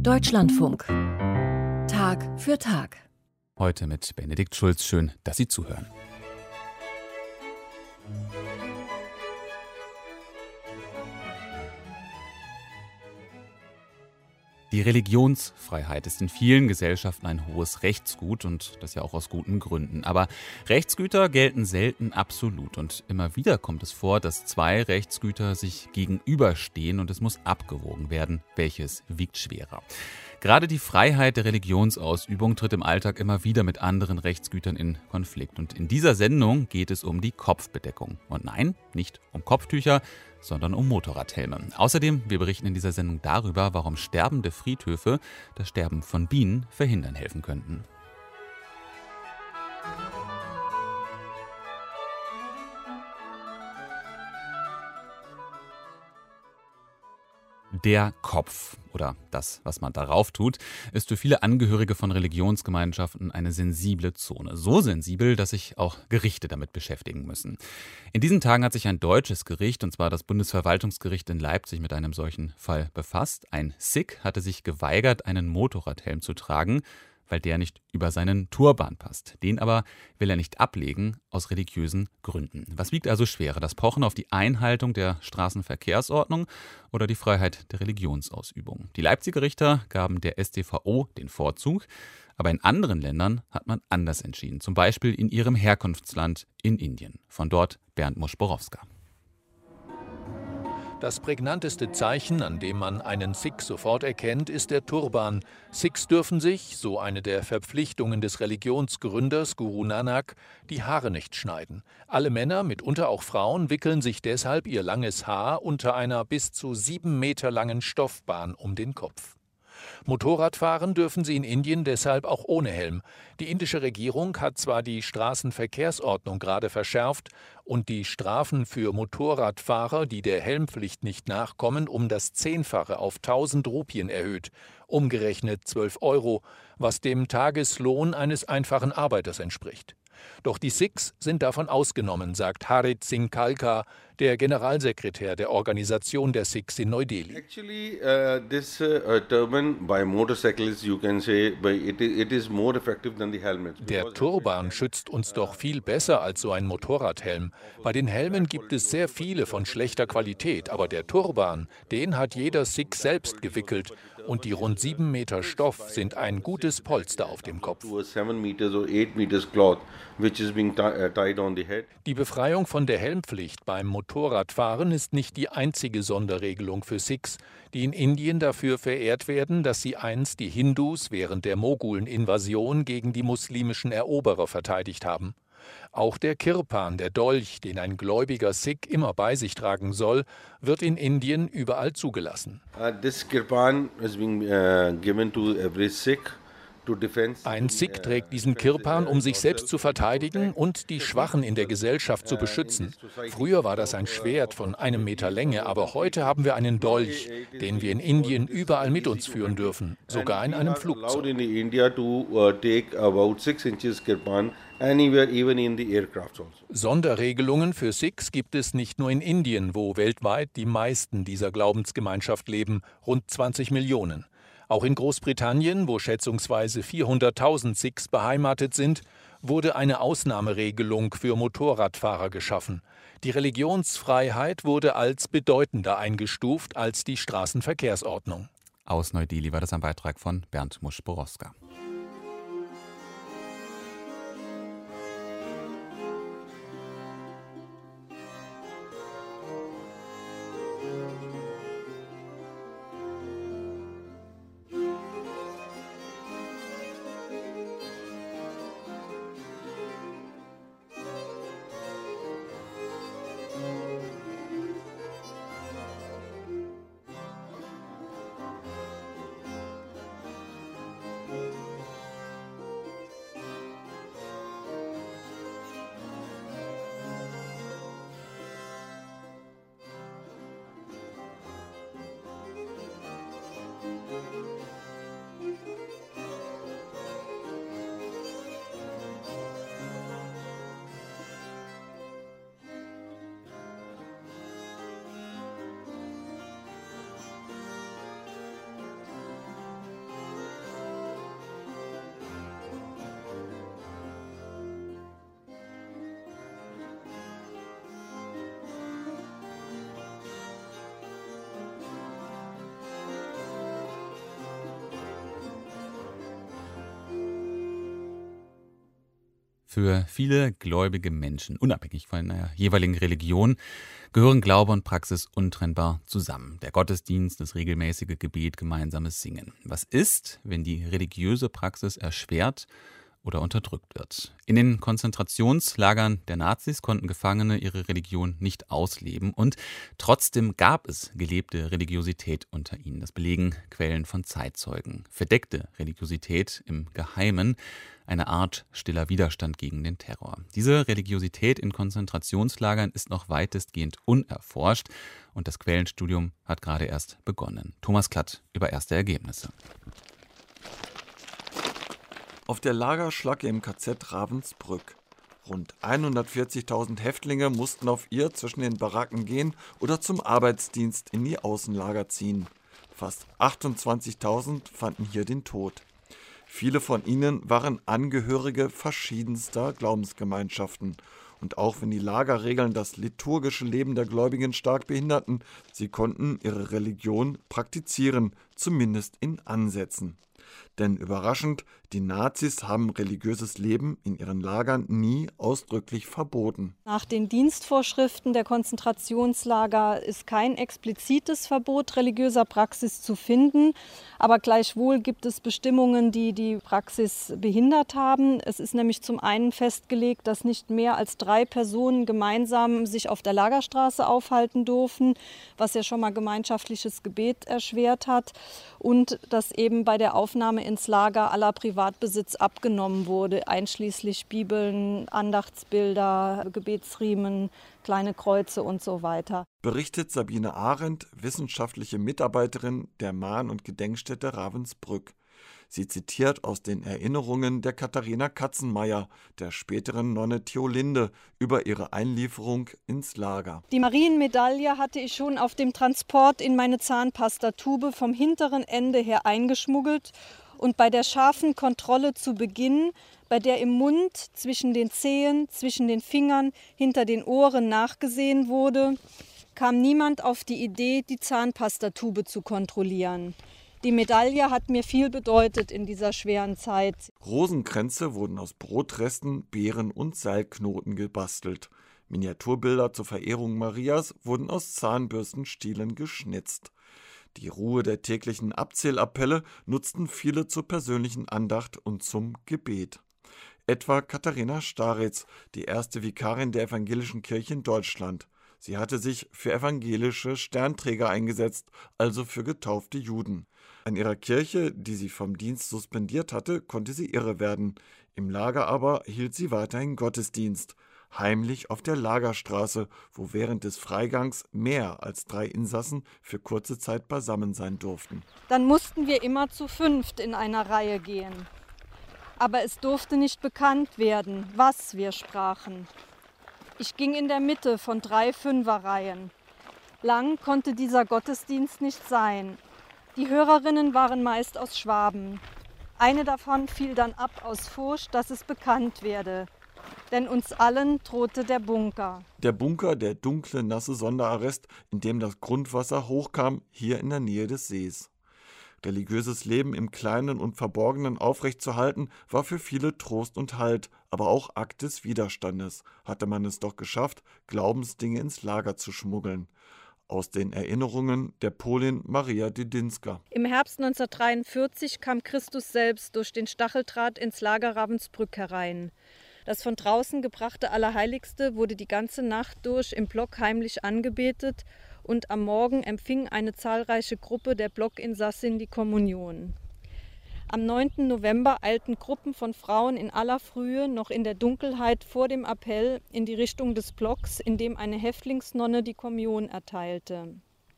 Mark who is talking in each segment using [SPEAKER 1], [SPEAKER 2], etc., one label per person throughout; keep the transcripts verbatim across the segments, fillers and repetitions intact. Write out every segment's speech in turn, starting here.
[SPEAKER 1] Deutschlandfunk. Tag für Tag.
[SPEAKER 2] Heute mit Benedikt Schulz. Schön, dass Sie zuhören. Die Religionsfreiheit ist in vielen Gesellschaften ein hohes Rechtsgut und das ja auch aus guten Gründen. Aber Rechtsgüter gelten selten absolut und immer wieder kommt es vor, dass zwei Rechtsgüter sich gegenüberstehen und es muss abgewogen werden, welches wiegt schwerer. Gerade die Freiheit der Religionsausübung tritt im Alltag immer wieder mit anderen Rechtsgütern in Konflikt. Und in dieser Sendung geht es um die Kopfbedeckung. Und nein, nicht um Kopftücher, sondern um Motorradhelme. Außerdem, wir berichten in dieser Sendung darüber, warum sterbende Friedhöfe das Sterben von Bienen verhindern helfen könnten. Der Kopf oder das, was man darauf tut, ist für viele Angehörige von Religionsgemeinschaften eine sensible Zone. So sensibel, dass sich auch Gerichte damit beschäftigen müssen. In diesen Tagen hat sich ein deutsches Gericht, und zwar das Bundesverwaltungsgericht in Leipzig, mit einem solchen Fall befasst. Ein Sikh hatte sich geweigert, einen Motorradhelm zu tragen, weil der nicht über seinen Turban passt. Den aber will er nicht ablegen, aus religiösen Gründen. Was wiegt also schwerer, das Pochen auf die Einhaltung der Straßenverkehrsordnung oder die Freiheit der Religionsausübung? Die Leipziger Richter gaben der S t V O den Vorzug, aber in anderen Ländern hat man anders entschieden, zum Beispiel in ihrem Herkunftsland in Indien. Von dort Bernd Musch-Borowska.
[SPEAKER 3] Das prägnanteste Zeichen, an dem man einen Sikh sofort erkennt, ist der Turban. Sikhs dürfen sich, so eine der Verpflichtungen des Religionsgründers Guru Nanak, die Haare nicht schneiden. Alle Männer, mitunter auch Frauen, wickeln sich deshalb ihr langes Haar unter einer bis zu sieben Meter langen Stoffbahn um den Kopf. Motorradfahren dürfen sie in Indien deshalb auch ohne Helm. Die indische Regierung hat zwar die Straßenverkehrsordnung gerade verschärft und die Strafen für Motorradfahrer, die der Helmpflicht nicht nachkommen, um das Zehnfache auf tausend Rupien erhöht, umgerechnet zwölf Euro, was dem Tageslohn eines einfachen Arbeiters entspricht. Doch die Sikhs sind davon ausgenommen, sagt Harit Singh Khalkha, der Generalsekretär der Organisation der Sikhs in Neu-Delhi.
[SPEAKER 4] Actually, uh, this uh, turban by motorcyclists, you can say, but it, it is more effective than the helmets.
[SPEAKER 3] Der Turban schützt uns doch viel besser als so ein Motorradhelm. Bei den Helmen gibt es sehr viele von schlechter Qualität, aber der Turban, den hat jeder Sikh selbst gewickelt. Und die rund sieben Meter Stoff sind ein gutes Polster auf dem Kopf. Die Befreiung von der Helmpflicht beim Motorradfahren ist nicht die einzige Sonderregelung für Sikhs, die in Indien dafür verehrt werden, dass sie einst die Hindus während der Mogulen-Invasion gegen die muslimischen Eroberer verteidigt haben. Auch der Kirpan, der Dolch, den ein gläubiger Sikh immer bei sich tragen soll, wird in Indien überall zugelassen. Ein Sikh trägt diesen Kirpan, um sich selbst zu verteidigen und die Schwachen in der Gesellschaft zu beschützen. Früher war das ein Schwert von einem Meter Länge, aber heute haben wir einen Dolch, den wir in Indien überall mit uns führen dürfen, sogar in einem Flugzeug. Sonderregelungen für Sikhs gibt es nicht nur in Indien, wo weltweit die meisten dieser Glaubensgemeinschaft leben, rund zwanzig Millionen. Auch in Großbritannien, wo schätzungsweise vierhunderttausend Sikhs beheimatet sind, wurde eine Ausnahmeregelung für Motorradfahrer geschaffen. Die Religionsfreiheit wurde als bedeutender eingestuft als die Straßenverkehrsordnung.
[SPEAKER 2] Aus Neu-Delhi war das ein Beitrag von Bernd Musch-Borowska. Für viele gläubige Menschen, unabhängig von der jeweiligen Religion, gehören Glaube und Praxis untrennbar zusammen. Der Gottesdienst, das regelmäßige Gebet, gemeinsames Singen. Was ist, wenn die religiöse Praxis erschwert oder unterdrückt wird? In den Konzentrationslagern der Nazis konnten Gefangene ihre Religion nicht ausleben und trotzdem gab es gelebte Religiosität unter ihnen. Das belegen Quellen von Zeitzeugen. Verdeckte Religiosität im Geheimen, eine Art stiller Widerstand gegen den Terror. Diese Religiosität in Konzentrationslagern ist noch weitestgehend unerforscht und das Quellenstudium hat gerade erst begonnen. Thomas Klatt über erste Ergebnisse.
[SPEAKER 5] Auf der Lagerschlacke im K Z Ravensbrück. Rund hundertvierzigtausend Häftlinge mussten auf ihr zwischen den Baracken gehen oder zum Arbeitsdienst in die Außenlager ziehen. Fast achtundzwanzigtausend fanden hier den Tod. Viele von ihnen waren Angehörige verschiedenster Glaubensgemeinschaften. Und auch wenn die Lagerregeln das liturgische Leben der Gläubigen stark behinderten, sie konnten ihre Religion praktizieren, zumindest in Ansätzen. Denn überraschend, die Nazis haben religiöses Leben in ihren Lagern nie ausdrücklich verboten.
[SPEAKER 6] Nach den Dienstvorschriften der Konzentrationslager ist kein explizites Verbot religiöser Praxis zu finden. Aber gleichwohl gibt es Bestimmungen, die die Praxis behindert haben. Es ist nämlich zum einen festgelegt, dass nicht mehr als drei Personen gemeinsam sich auf der Lagerstraße aufhalten durften, was ja schon mal gemeinschaftliches Gebet erschwert hat. Und dass eben bei der Aufnahme ins Lager aller Privatbesitz abgenommen wurde, einschließlich Bibeln, Andachtsbilder, Gebetsriemen, kleine Kreuze und so weiter.
[SPEAKER 5] Berichtet Sabine Arendt, wissenschaftliche Mitarbeiterin der Mahn- und Gedenkstätte Ravensbrück. Sie zitiert aus den Erinnerungen der Katharina Katzenmeier, der späteren Nonne Theolinde, über ihre Einlieferung ins Lager.
[SPEAKER 6] Die Marienmedaille hatte ich schon auf dem Transport in meine Zahnpastatube vom hinteren Ende her eingeschmuggelt. Und bei der scharfen Kontrolle zu Beginn, bei der im Mund, zwischen den Zehen, zwischen den Fingern, hinter den Ohren nachgesehen wurde, kam niemand auf die Idee, die Zahnpastatube zu kontrollieren. Die Medaille hat mir viel bedeutet in dieser schweren Zeit.
[SPEAKER 5] Rosenkränze wurden aus Brotresten, Beeren und Seilknoten gebastelt. Miniaturbilder zur Verehrung Marias wurden aus Zahnbürstenstielen geschnitzt. Die Ruhe der täglichen Abzählappelle nutzten viele zur persönlichen Andacht und zum Gebet. Etwa Katharina Staritz, die erste Vikarin der evangelischen Kirche in Deutschland. Sie hatte sich für evangelische Sternträger eingesetzt, also für getaufte Juden. An ihrer Kirche, die sie vom Dienst suspendiert hatte, konnte sie irre werden. Im Lager aber hielt sie weiterhin Gottesdienst. Heimlich auf der Lagerstraße, wo während des Freigangs mehr als drei Insassen für kurze Zeit beisammen sein durften.
[SPEAKER 6] Dann mussten wir immer zu fünft in einer Reihe gehen. Aber es durfte nicht bekannt werden, was wir sprachen. Ich ging in der Mitte von drei Fünferreihen. Lang konnte dieser Gottesdienst nicht sein. Die Hörerinnen waren meist aus Schwaben. Eine davon fiel dann ab aus Furcht, dass es bekannt werde. Denn uns allen drohte der Bunker.
[SPEAKER 5] Der Bunker, der dunkle, nasse Sonderarrest, in dem das Grundwasser hochkam, hier in der Nähe des Sees. Religiöses Leben im Kleinen und Verborgenen aufrechtzuerhalten, war für viele Trost und Halt, aber auch Akt des Widerstandes. Hatte man es doch geschafft, Glaubensdinge ins Lager zu schmuggeln. Aus den Erinnerungen der Polin Maria Dydinska.
[SPEAKER 6] Im Herbst neunzehnhundertdreiundvierzig kam Christus selbst durch den Stacheldraht ins Lager Ravensbrück herein. Das von draußen gebrachte Allerheiligste wurde die ganze Nacht durch im Block heimlich angebetet und am Morgen empfing eine zahlreiche Gruppe der Blockinsassin die Kommunion. Am neunten November eilten Gruppen von Frauen in aller Frühe noch in der Dunkelheit vor dem Appell in die Richtung des Blocks, in dem eine Häftlingsnonne die Kommunion erteilte.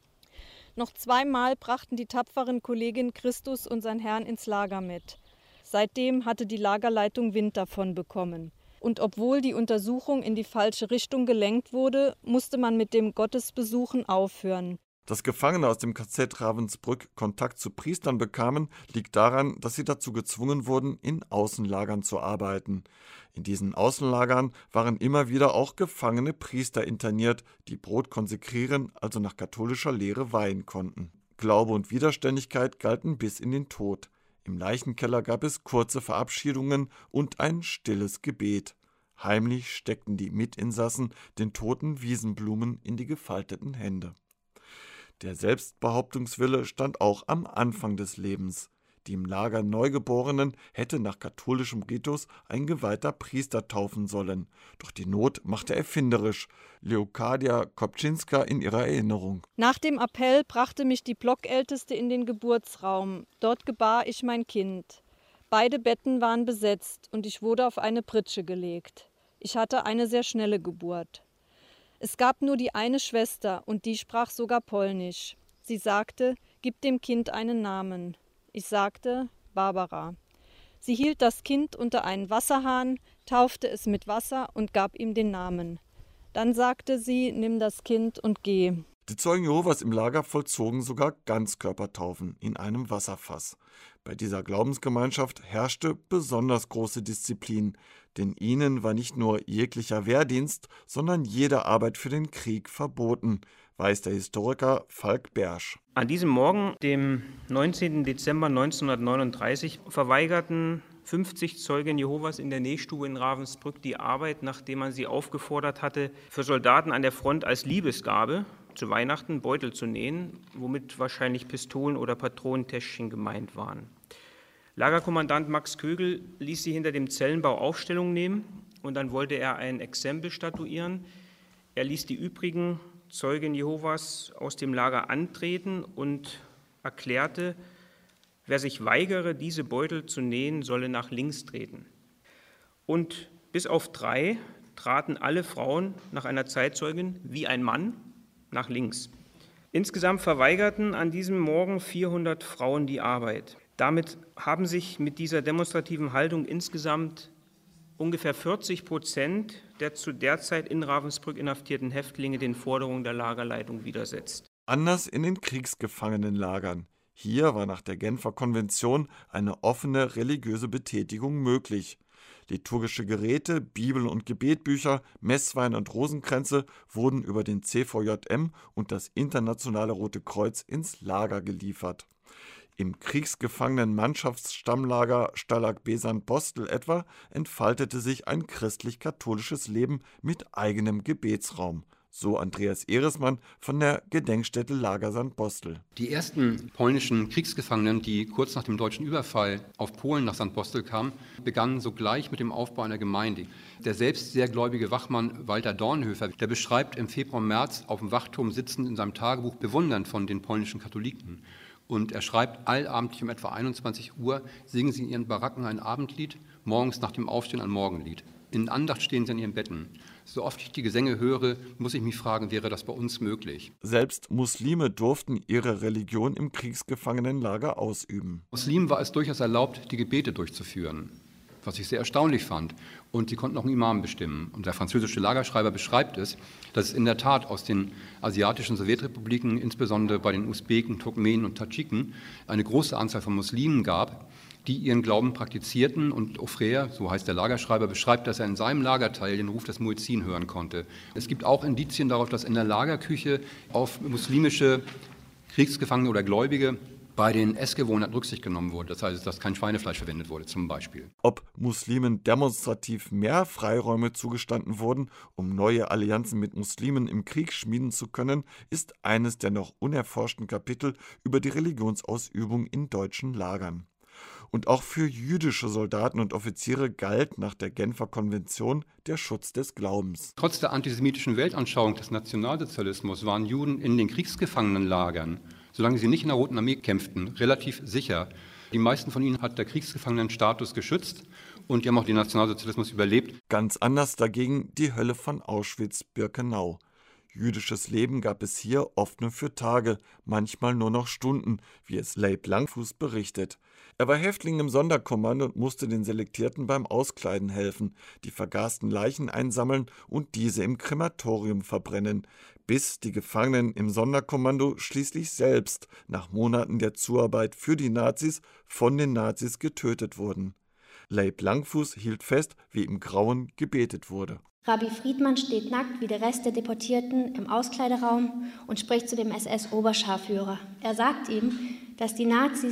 [SPEAKER 6] Noch zweimal brachten die tapferen Kolleginnen Christus und sein Herrn ins Lager mit. Seitdem hatte die Lagerleitung Wind davon bekommen. Und obwohl die Untersuchung in die falsche Richtung gelenkt wurde, musste man mit dem Gottesbesuchen aufhören.
[SPEAKER 5] Dass Gefangene aus dem K Z Ravensbrück Kontakt zu Priestern bekamen, liegt daran, dass sie dazu gezwungen wurden, in Außenlagern zu arbeiten. In diesen Außenlagern waren immer wieder auch gefangene Priester interniert, die Brot konsekrieren, also nach katholischer Lehre weihen konnten. Glaube und Widerständigkeit galten bis in den Tod. Im Leichenkeller gab es kurze Verabschiedungen und ein stilles Gebet. Heimlich steckten die Mitinsassen den toten Wiesenblumen in die gefalteten Hände. Der Selbstbehauptungswille stand auch am Anfang des Lebens. Die im Lager Neugeborenen hätte nach katholischem Ritus ein geweihter Priester taufen sollen. Doch die Not machte erfinderisch. Leokadia Kopczynska in ihrer Erinnerung.
[SPEAKER 6] Nach dem Appell brachte mich die Blockälteste in den Geburtsraum. Dort gebar ich mein Kind. Beide Betten waren besetzt und ich wurde auf eine Pritsche gelegt. Ich hatte eine sehr schnelle Geburt. Es gab nur die eine Schwester und die sprach sogar Polnisch. Sie sagte, gib dem Kind einen Namen. Ich sagte, Barbara. Sie hielt das Kind unter einen Wasserhahn, taufte es mit Wasser und gab ihm den Namen. Dann sagte sie, nimm das Kind und geh.
[SPEAKER 5] Die Zeugen Jehovas im Lager vollzogen sogar Ganzkörpertaufen in einem Wasserfass. Bei dieser Glaubensgemeinschaft herrschte besonders große Disziplin, denn ihnen war nicht nur jeglicher Wehrdienst, sondern jede Arbeit für den Krieg verboten, weiß der Historiker Falk Bersch.
[SPEAKER 7] An diesem Morgen, dem neunzehnten Dezember neunzehnhundertneununddreißig, verweigerten fünfzig Zeugen Jehovas in der Nähstube in Ravensbrück die Arbeit, nachdem man sie aufgefordert hatte, für Soldaten an der Front als Liebesgabe zu Weihnachten Beutel zu nähen, womit wahrscheinlich Pistolen oder Patronentäschchen gemeint waren. Lagerkommandant Max Kögel ließ sie hinter dem Zellenbau Aufstellung nehmen und dann wollte er ein Exempel statuieren. Er ließ die übrigen Zeugen Jehovas aus dem Lager antreten und erklärte, wer sich weigere, diese Beutel zu nähen, solle nach links treten. Und bis auf drei traten alle Frauen nach einer Zeitzeugin wie ein Mann nach links. Insgesamt verweigerten an diesem Morgen vierhundert Frauen die Arbeit. Damit haben sich mit dieser demonstrativen Haltung insgesamt ungefähr vierzig Prozent der zu der Zeit in Ravensbrück inhaftierten Häftlinge den Forderungen der Lagerleitung widersetzt.
[SPEAKER 5] Anders in den Kriegsgefangenenlagern. Hier war nach der Genfer Konvention eine offene religiöse Betätigung möglich. Liturgische Geräte, Bibel- und Gebetbücher, Messwein und Rosenkränze wurden über den C V J M und das Internationale Rote Kreuz ins Lager geliefert. Im kriegsgefangenen Mannschaftsstammlager Stalag Besan-Bostel etwa entfaltete sich ein christlich-katholisches Leben mit eigenem Gebetsraum. So Andreas Ehresmann von der Gedenkstätte Lager Sankt Bostel.
[SPEAKER 8] Die ersten polnischen Kriegsgefangenen, die kurz nach dem deutschen Überfall auf Polen nach Sankt Bostel kamen, begannen sogleich mit dem Aufbau einer Gemeinde. Der selbst sehr gläubige Wachmann Walter Dornhöfer, der beschreibt im Februar, März auf dem Wachturm sitzend in seinem Tagebuch bewundernd von den polnischen Katholiken. Und er schreibt, allabendlich um etwa einundzwanzig Uhr singen sie in ihren Baracken ein Abendlied, morgens nach dem Aufstehen ein Morgenlied. In Andacht stehen sie in ihren Betten. So oft ich die Gesänge höre, muss ich mich fragen, wäre das bei uns möglich?
[SPEAKER 5] Selbst Muslime durften ihre Religion im Kriegsgefangenenlager ausüben.
[SPEAKER 8] Muslimen war es durchaus erlaubt, die Gebete durchzuführen, was ich sehr erstaunlich fand. Und sie konnten auch einen Imam bestimmen. Und der französische Lagerschreiber beschreibt es, dass es in der Tat aus den asiatischen Sowjetrepubliken, insbesondere bei den Usbeken, Turkmenen und Tadschiken, eine große Anzahl von Muslimen gab, die ihren Glauben praktizierten. Und Offrer, so heißt der Lagerschreiber, beschreibt, dass er in seinem Lagerteil den Ruf des Muezzin hören konnte. Es gibt auch Indizien darauf, dass in der Lagerküche auf muslimische Kriegsgefangene oder Gläubige bei den Essgewohnheiten Rücksicht genommen wurde. Das heißt, dass kein Schweinefleisch verwendet wurde zum Beispiel.
[SPEAKER 5] Ob Muslimen demonstrativ mehr Freiräume zugestanden wurden, um neue Allianzen mit Muslimen im Krieg schmieden zu können, ist eines der noch unerforschten Kapitel über die Religionsausübung in deutschen Lagern. Und auch für jüdische Soldaten und Offiziere galt nach der Genfer Konvention der Schutz des Glaubens.
[SPEAKER 8] Trotz der antisemitischen Weltanschauung des Nationalsozialismus waren Juden in den Kriegsgefangenenlagern, solange sie nicht in der Roten Armee kämpften, relativ sicher. Die meisten von ihnen hat der Kriegsgefangenenstatus geschützt und die haben auch den Nationalsozialismus überlebt.
[SPEAKER 5] Ganz anders dagegen die Hölle von Auschwitz-Birkenau. Jüdisches Leben gab es hier oft nur für Tage, manchmal nur noch Stunden, wie es Leib Langfuß berichtet. Er war Häftling im Sonderkommando und musste den Selektierten beim Auskleiden helfen, die vergasten Leichen einsammeln und diese im Krematorium verbrennen, bis die Gefangenen im Sonderkommando schließlich selbst nach Monaten der Zuarbeit für die Nazis von den Nazis getötet wurden. Leib Langfuß hielt fest, wie im Grauen gebetet wurde.
[SPEAKER 9] Rabbi Friedmann steht nackt wie der Rest der Deportierten im Auskleideraum und spricht zu dem S S-Oberscharführer. Er sagt ihm, dass die Nazis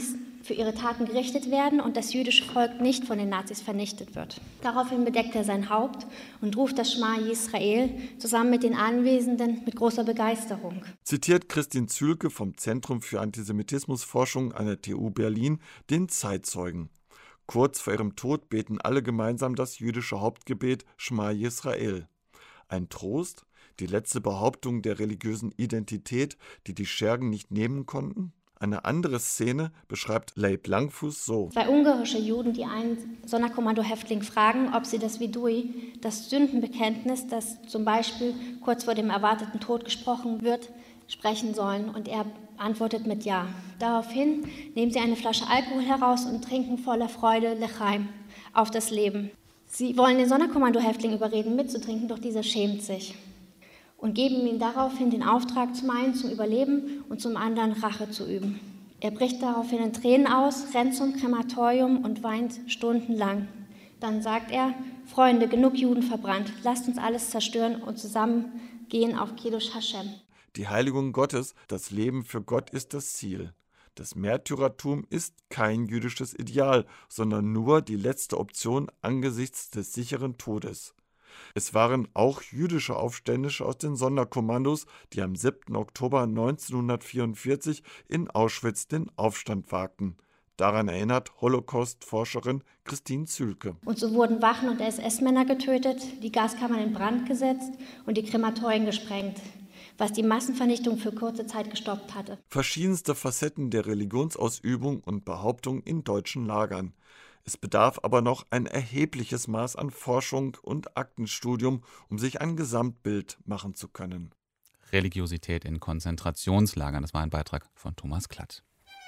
[SPEAKER 9] für ihre Taten gerichtet werden und das jüdische Volk nicht von den Nazis vernichtet wird. Daraufhin bedeckt er sein Haupt und ruft das Schma Yisrael zusammen mit den Anwesenden mit großer Begeisterung.
[SPEAKER 5] Zitiert Christine Zühlke vom Zentrum für Antisemitismusforschung an der T U Berlin den Zeitzeugen. Kurz vor ihrem Tod beten alle gemeinsam das jüdische Hauptgebet Schma Yisrael. Ein Trost, die letzte Behauptung der religiösen Identität, die die Schergen nicht nehmen konnten? Eine andere Szene beschreibt Leib Langfuß so.
[SPEAKER 9] Zwei ungarische Juden, die einen Sonderkommando-Häftling fragen, ob sie das Vidui, das Sündenbekenntnis, das zum Beispiel kurz vor dem erwarteten Tod gesprochen wird, sprechen sollen. Und er antwortet mit Ja. Daraufhin nehmen sie eine Flasche Alkohol heraus und trinken voller Freude Lechaim, auf das Leben. Sie wollen den Sonderkommando-Häftling überreden, mitzutrinken, doch dieser schämt sich und geben ihm daraufhin den Auftrag, zum einen zum Überleben und zum anderen Rache zu üben. Er bricht daraufhin in Tränen aus, rennt zum Krematorium und weint stundenlang. Dann sagt er, Freunde, genug Juden verbrannt, lasst uns alles zerstören und zusammen gehen auf Kiddush Hashem.
[SPEAKER 5] Die Heiligung Gottes, das Leben für Gott ist das Ziel. Das Märtyrertum ist kein jüdisches Ideal, sondern nur die letzte Option angesichts des sicheren Todes. Es waren auch jüdische Aufständische aus den Sonderkommandos, die am siebten Oktober neunzehnhundertvierundvierzig in Auschwitz den Aufstand wagten. Daran erinnert Holocaust-Forscherin Christine Zühlke.
[SPEAKER 9] Und so wurden Wachen und S S-Männer getötet, die Gaskammern in Brand gesetzt und die Krematorien gesprengt, was die Massenvernichtung für kurze Zeit gestoppt hatte.
[SPEAKER 5] Verschiedenste Facetten der Religionsausübung und Behauptung in deutschen Lagern. Es bedarf aber noch ein erhebliches Maß an Forschung und Aktenstudium, um sich ein Gesamtbild machen zu können.
[SPEAKER 2] Religiosität in Konzentrationslagern, das war ein Beitrag von Thomas Klatt.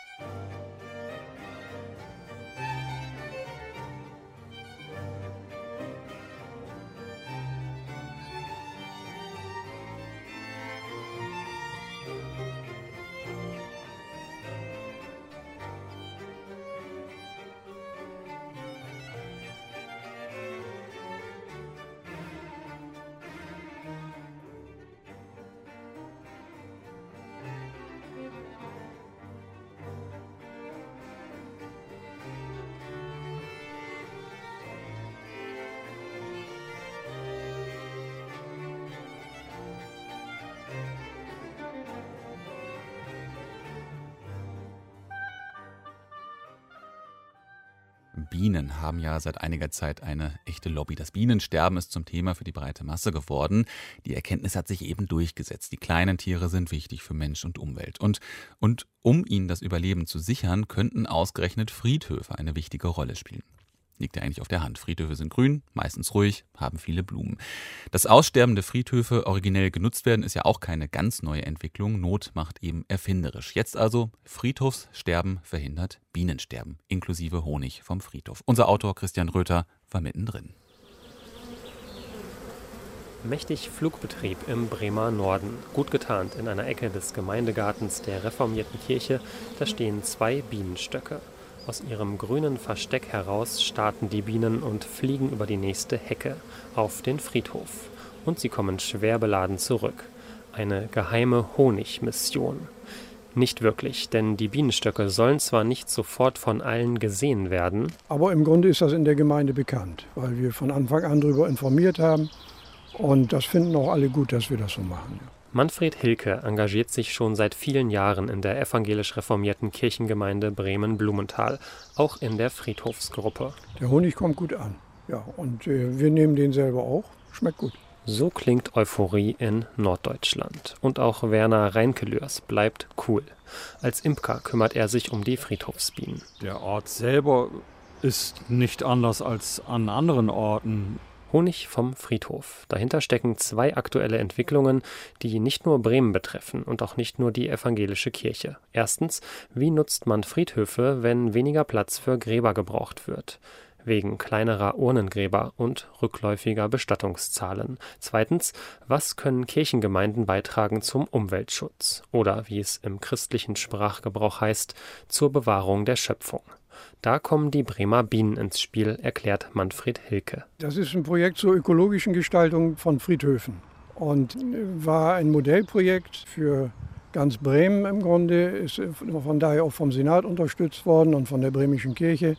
[SPEAKER 2] Bienen haben ja seit einiger Zeit eine echte Lobby. Das Bienensterben ist zum Thema für die breite Masse geworden. Die Erkenntnis hat sich eben durchgesetzt. Die kleinen Tiere sind wichtig für Mensch und Umwelt. Und, und um ihnen das Überleben zu sichern, könnten ausgerechnet Friedhöfe eine wichtige Rolle spielen. Liegt ja eigentlich auf der Hand. Friedhöfe sind grün, meistens ruhig, haben viele Blumen. Dass aussterbende Friedhöfe originell genutzt werden, ist ja auch keine ganz neue Entwicklung. Not macht eben erfinderisch. Jetzt also Friedhofssterben verhindert Bienensterben, inklusive Honig vom Friedhof. Unser Autor Christian Röther war mittendrin.
[SPEAKER 10] Mächtig Flugbetrieb im Bremer Norden. Gut getarnt in einer Ecke des Gemeindegartens der reformierten Kirche, da stehen zwei Bienenstöcke. Aus ihrem grünen Versteck heraus starten die Bienen und fliegen über die nächste Hecke auf den Friedhof. Und sie kommen schwer beladen zurück. Eine geheime Honigmission. Nicht wirklich, denn die Bienenstöcke sollen zwar nicht sofort von allen gesehen werden.
[SPEAKER 11] Aber im Grunde ist das in der Gemeinde bekannt, weil wir von Anfang an darüber informiert haben. Und das finden auch alle gut, dass wir das so machen.
[SPEAKER 10] Manfred Hilke engagiert sich schon seit vielen Jahren in der evangelisch-reformierten Kirchengemeinde Bremen-Blumenthal, auch in der Friedhofsgruppe.
[SPEAKER 11] Der Honig kommt gut an, ja, und äh, wir nehmen den selber auch, schmeckt gut.
[SPEAKER 10] So klingt Euphorie in Norddeutschland. Und auch Werner Reinkelürs bleibt cool. Als Imker kümmert er sich um die Friedhofsbienen.
[SPEAKER 12] Der Ort selber ist nicht anders als an anderen Orten.
[SPEAKER 10] Honig vom Friedhof. Dahinter stecken zwei aktuelle Entwicklungen, die nicht nur Bremen betreffen und auch nicht nur die evangelische Kirche. Erstens, wie nutzt man Friedhöfe, wenn weniger Platz für Gräber gebraucht wird? Wegen kleinerer Urnengräber und rückläufiger Bestattungszahlen. Zweitens, was können Kirchengemeinden beitragen zum Umweltschutz? Oder, wie es im christlichen Sprachgebrauch heißt, zur Bewahrung der Schöpfung. Da kommen die Bremer Bienen ins Spiel, erklärt Manfred Hilke.
[SPEAKER 11] Das ist ein Projekt zur ökologischen Gestaltung von Friedhöfen und war ein Modellprojekt für Ganz Bremen im Grunde ist von daher auch vom Senat unterstützt worden und von der bremischen Kirche,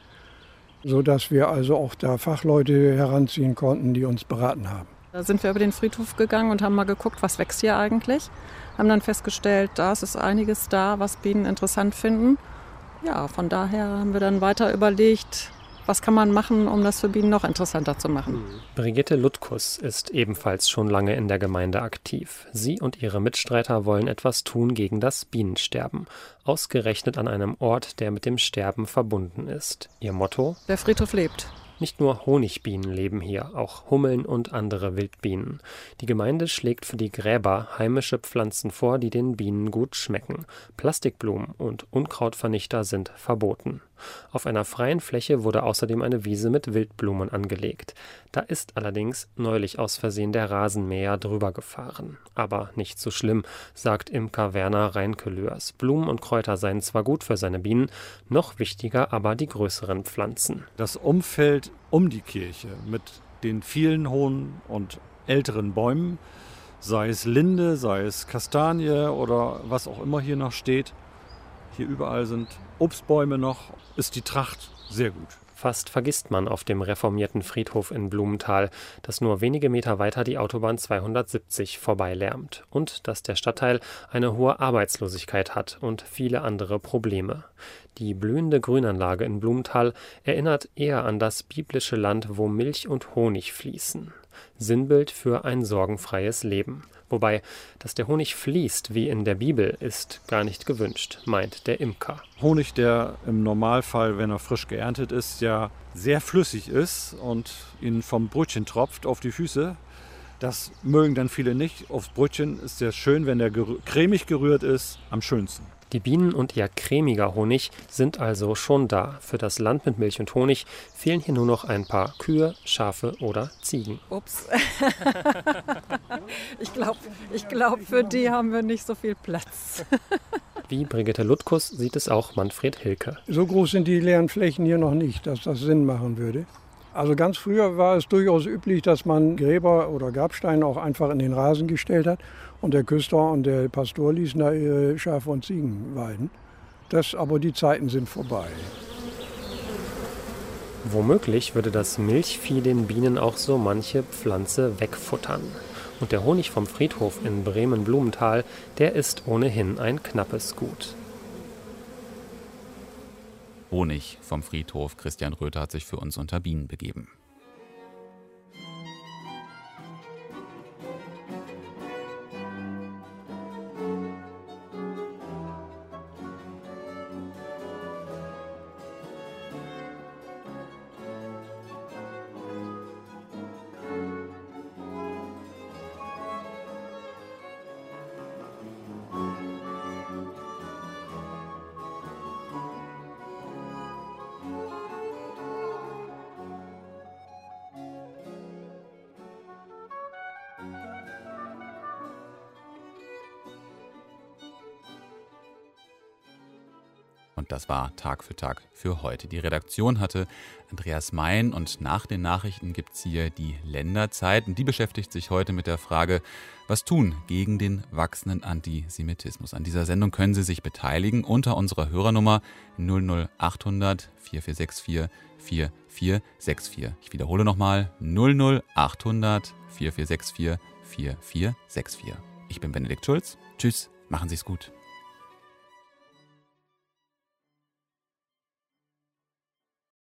[SPEAKER 11] sodass wir also auch da Fachleute heranziehen konnten, die uns beraten haben.
[SPEAKER 13] Da sind wir über den Friedhof gegangen und haben mal geguckt, was wächst hier eigentlich. Haben dann festgestellt, da ist einiges da, was Bienen interessant finden. Ja, von daher haben wir dann weiter überlegt, was kann man machen, um das für Bienen noch interessanter zu machen.
[SPEAKER 10] Brigitte Lutkus ist ebenfalls schon lange in der Gemeinde aktiv. Sie und ihre Mitstreiter wollen etwas tun gegen das Bienensterben. Ausgerechnet an einem Ort, der mit dem Sterben verbunden ist. Ihr Motto?
[SPEAKER 13] Der Friedhof lebt.
[SPEAKER 10] Nicht nur Honigbienen leben hier, auch Hummeln und andere Wildbienen. Die Gemeinde schlägt für die Gräber heimische Pflanzen vor, die den Bienen gut schmecken. Plastikblumen und Unkrautvernichter sind verboten. Auf einer freien Fläche wurde außerdem eine Wiese mit Wildblumen angelegt. Da ist allerdings neulich aus Versehen der Rasenmäher drüber gefahren. Aber nicht so schlimm, sagt Imker Werner Reinkelöers. Blumen und Kräuter seien zwar gut für seine Bienen, noch wichtiger aber die größeren Pflanzen.
[SPEAKER 12] Das Umfeld um die Kirche mit den vielen hohen und älteren Bäumen, sei es Linde, sei es Kastanie oder was auch immer hier noch steht, hier überall sind Obstbäume noch, ist die Tracht sehr gut.
[SPEAKER 10] Fast vergisst man auf dem reformierten Friedhof in Blumenthal, dass nur wenige Meter weiter die Autobahn zweihundertsiebzig vorbeilärmt und dass der Stadtteil eine hohe Arbeitslosigkeit hat und viele andere Probleme. Die blühende Grünanlage in Blumenthal erinnert eher an das biblische Land, wo Milch und Honig fließen. Sinnbild für ein sorgenfreies Leben. Wobei, dass der Honig fließt, wie in der Bibel, ist gar nicht gewünscht, meint der Imker.
[SPEAKER 12] Honig, der im Normalfall, wenn er frisch geerntet ist, ja sehr flüssig ist und ihn vom Brötchen tropft auf die Füße. Das mögen dann viele nicht. Aufs Brötchen ist sehr schön, wenn der gerü- cremig gerührt ist, am schönsten.
[SPEAKER 10] Die Bienen und ihr cremiger Honig sind also schon da. Für das Land mit Milch und Honig fehlen hier nur noch ein paar Kühe, Schafe oder Ziegen.
[SPEAKER 13] Ups. ich glaube, ich glaub, für die haben wir nicht so viel Platz.
[SPEAKER 10] Wie Brigitte Lutkus sieht es auch Manfred Hilke.
[SPEAKER 11] So groß sind die leeren Flächen hier noch nicht, dass das Sinn machen würde. Also ganz früher war es durchaus üblich, dass man Gräber oder Grabsteine auch einfach in den Rasen gestellt hat und der Küster und der Pastor ließen da ihre Schafe und Ziegen weiden. Das, aber die Zeiten sind vorbei.
[SPEAKER 10] Womöglich würde das Milchvieh den Bienen auch so manche Pflanze wegfuttern. Und der Honig vom Friedhof in Bremen-Blumenthal, der ist ohnehin ein knappes Gut.
[SPEAKER 2] Honig vom Friedhof. Christian Röther hat sich für uns unter Bienen begeben. Und das war Tag für Tag für heute. Die Redaktion hatte Andreas Mein und nach den Nachrichten gibt es hier die Länderzeit. Und die beschäftigt sich heute mit der Frage, was tun gegen den wachsenden Antisemitismus. An dieser Sendung können Sie sich beteiligen unter unserer Hörernummer null null achthundert vier vier sechs vier vier vier sechs vier. Ich wiederhole nochmal null null achthundert vier vier sechs vier vier vier sechs vier. Ich bin Benedikt Schulz. Tschüss, machen Sie es gut.